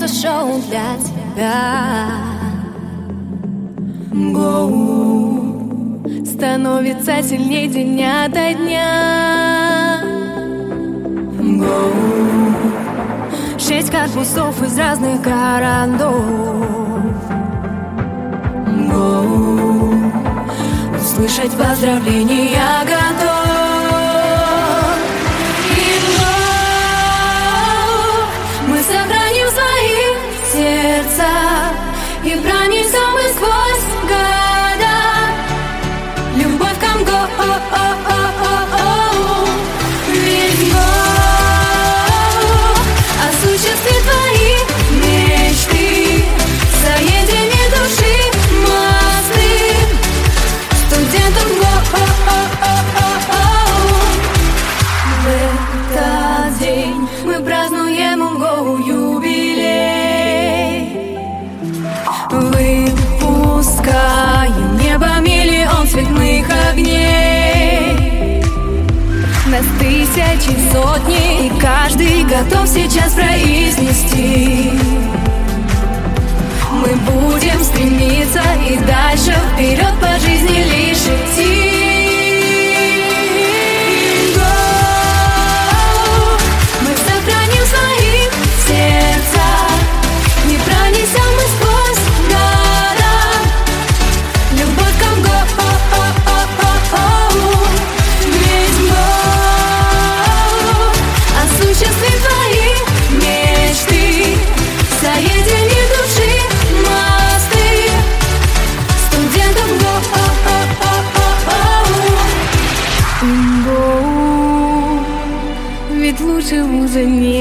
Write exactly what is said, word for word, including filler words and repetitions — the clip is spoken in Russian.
это шоу для тебя. Гоу становится сильней день ото дня. Гоу шесть корпусов из разных городов. Гоу услышать поздравления готов. И пронесем мы сквозь года любовь к Амго. Ведь год осуществи твои мечты, соедини души мосты студентам го. В этот день мы празднуем Гоу юбилей. Выпускаем небо миллион цветных огней. Нас тысячи, сотни, и каждый готов сейчас произнести: мы будем стремиться и дальше вперед по жизни лишь идти. Мы сохраним свои сердца, не пронесем мы сквозь. Осуществи твои мечты, соедини души мосты студентов го. Ведь лучше вуза нет.